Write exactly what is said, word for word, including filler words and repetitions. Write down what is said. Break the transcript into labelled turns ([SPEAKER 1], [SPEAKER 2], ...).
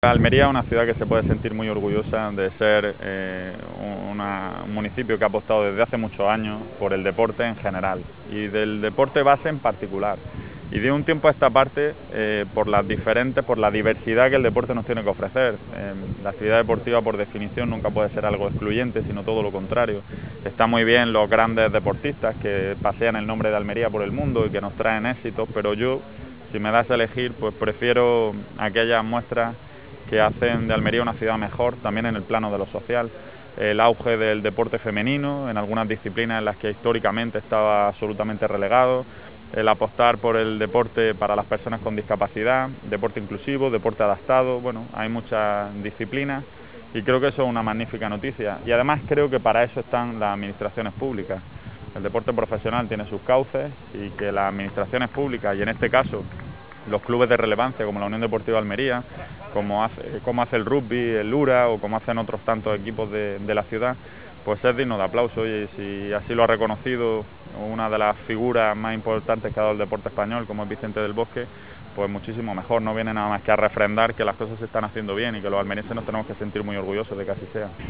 [SPEAKER 1] Almería es una ciudad que se puede sentir muy orgullosa de ser eh, una, un municipio que ha apostado desde hace muchos años por el deporte en general y del deporte base en particular. Y de un tiempo a esta parte, eh, por las diferentes, por la diversidad que el deporte nos tiene que ofrecer. Eh, la actividad deportiva, por definición, nunca puede ser algo excluyente, sino todo lo contrario. Está muy bien los grandes deportistas que pasean el nombre de Almería por el mundo y que nos traen éxitos, pero yo, si me das a elegir, pues prefiero aquellas muestras que hacen de Almería una ciudad mejor, también en el plano de lo social. El auge del deporte femenino, en algunas disciplinas en las que históricamente estaba absolutamente relegado, el apostar por el deporte para las personas con discapacidad, deporte inclusivo, deporte adaptado, bueno, hay muchas disciplinas y creo que eso es una magnífica noticia. Y además creo que para eso están las administraciones públicas. El deporte profesional tiene sus cauces y que las administraciones públicas, y en este caso los clubes de relevancia como la Unión Deportiva Almería, como hace, como hace el rugby, el Lura o como hacen otros tantos equipos de, de la ciudad, pues es digno de aplauso. Y si así lo ha reconocido una de las figuras más importantes que ha dado el deporte español, como es Vicente del Bosque, pues muchísimo mejor. No viene nada más que a refrendar que las cosas se están haciendo bien y que los almerienses nos tenemos que sentir muy orgullosos de que así sea.